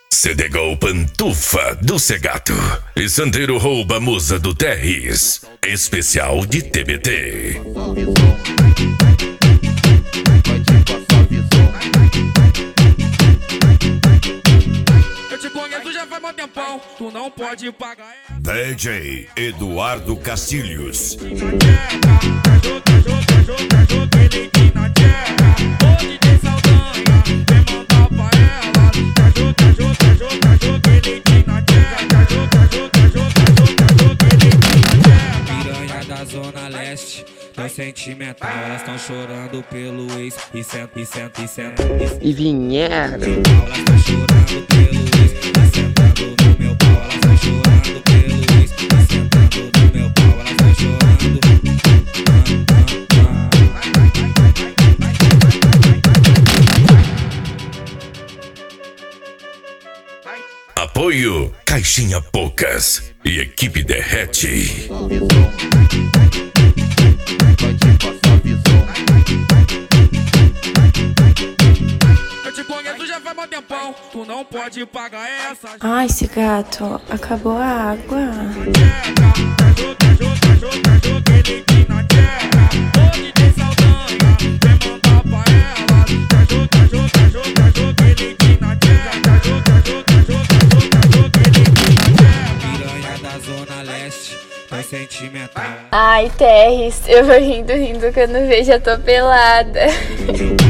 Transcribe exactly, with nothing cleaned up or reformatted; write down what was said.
Cedegol Pantufa do Segato e Santeiro rouba a musa do Terris. Especial de T B T. Eu te conheço já faz mó tempão, tu não pode pagar. D J Eduardo Castilhos. Piranha da Zona Leste, tão sentimental, elas tão chorando pelo ex. E senta, e senta, e senta. E vieram. Elas tão chorando pelo ex. E sentando no meu pau, elas tão chorando pelo ex. E sentando no meu pau, elas tão chorando. Apoio Caixinha Poucas e Equipe Derrete. Eu te conheço já faz mó tempão, tu não pode pagar essa. Ai, esse gato, acabou a água. Piranha da Zona Leste, tão sentimental. Ai, Terris, eu vou rindo, rindo quando vejo a tua pelada.